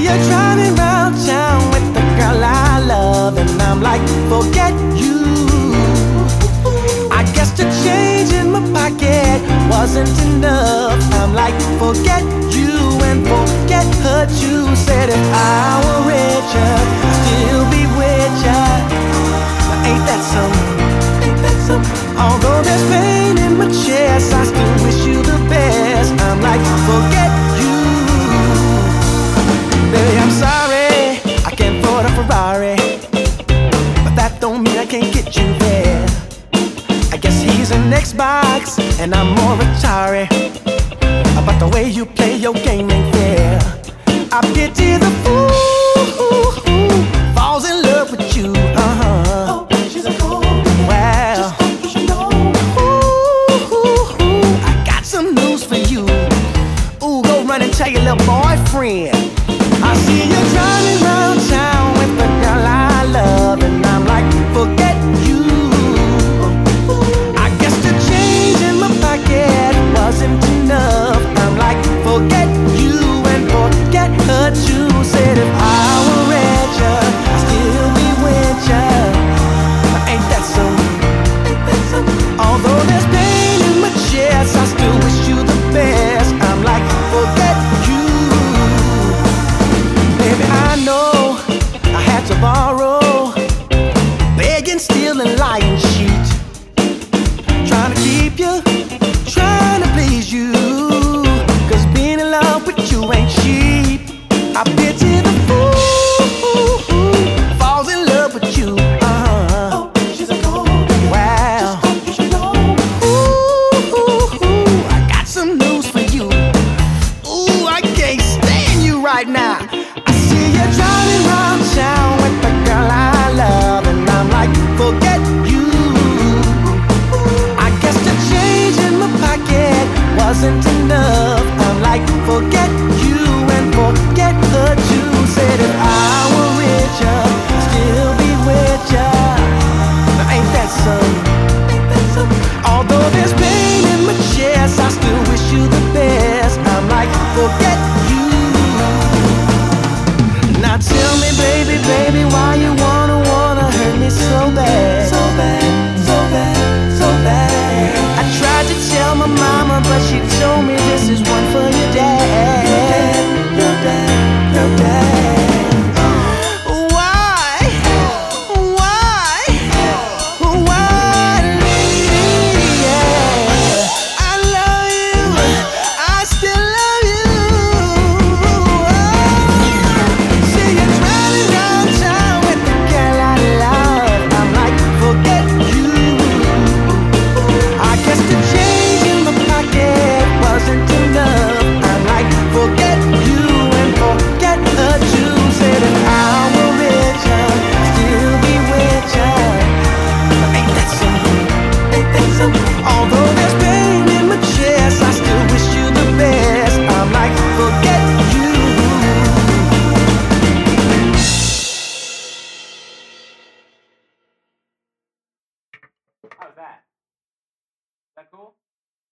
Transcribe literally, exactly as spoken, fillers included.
you driving round town with the girl I love, and I'm like, forget you. I guess the change in my pocket wasn't enough. I'm like, forget you and forget her too. Said if I were richer, I'd still be with ya. But ain't that something? Ain't that something? Although there's pain in my chest, I still wish you the best. I'm like, forget you. Baby, I'm sorry, I can't afford a Ferrari, but that don't mean I can't get you there. I guess he's an Xbox and I'm more Atari, but the way you play your game ain't fair. I pity the fool who falls in love with you. Uh-huh. Oh, she's a cold. Well, just you know. Ooh, ooh, ooh, I got some news for you. Ooh, go run and tell your little boyfriend. I see you driving round town with the girl I love, and I'm like, forget you. I guess the change in my pocket wasn't enough. I'm like, forget you and forget her too. Said if I were richer, I'd still be with ya. But ain't that so? Ain't that so? Although there's pain in my chest, I still wish you the best. I'm like, forget you. Baby, I know I had to borrow, begging, stealing, lying, cheat, trying to keep you, trying to please you, cause being in love with you ain't cheap. I pity the fool who falls in love with you. Uh-huh. Oh, she's a gold digger. Wow. Just you know. Ooh, ooh, ooh, I got some news for you. Ooh, I can't stand you right now. I see you driving round town with the girl I love, and I'm like, forget you. I guess the change in my pocket wasn't enough.